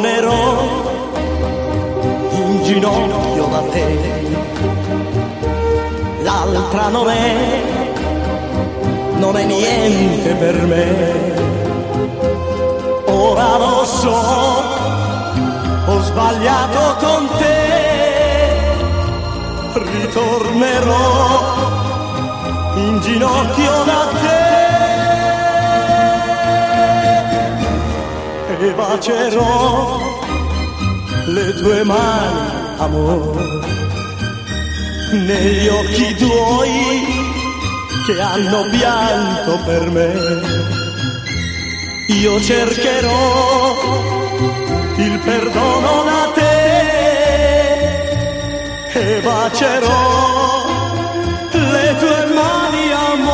ritornerò in ginocchio da te. L'altra non è niente per me. Ora lo so, ho sbagliato con te, ritornerò in ginocchio da te e bacerò le tue mani, amore, negli occhi tuoi che hanno pianto per me. Io cercherò il perdono da te e bacerò le tue mani,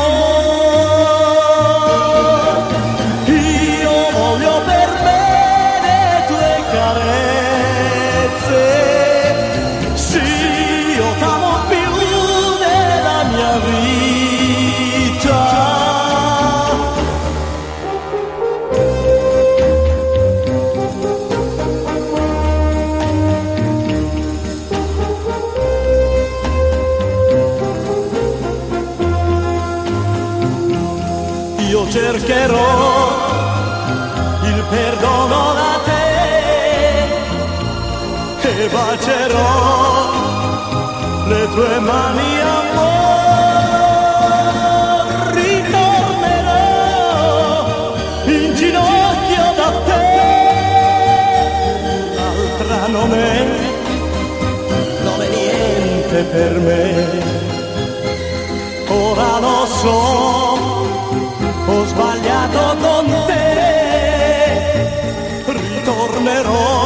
amore. Io voglio per me le tue carezze. Sì, io t'amo più della mia vita. Io cercherò il perdono da te e bacerò le tue mani, amore. Ritornerò in ginocchio da te. L'altra non è niente per me. Ora lo so, ho sbagliato con te, ritornerò